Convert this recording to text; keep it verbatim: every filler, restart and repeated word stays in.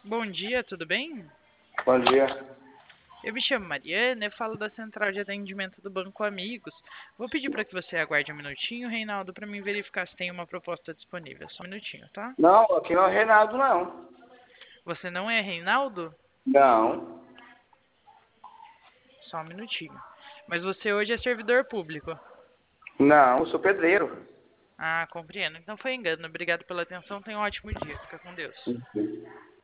Bom dia, tudo bem? Bom dia. Eu me chamo Mariana, eu falo da central de atendimento do Banco Amigos. Vou pedir para que você aguarde um minutinho, Reinaldo, para mim verificar se tem uma proposta disponível. Só um minutinho, tá? Não, aqui não é o Reinaldo, não. Você não é Reinaldo? Não, Só um minutinho. Mas você hoje é servidor público. não, eu sou pedreiro. Ah, compreendo. Então foi engano. Obrigado pela atenção. Tenha um ótimo dia. Fica com Deus.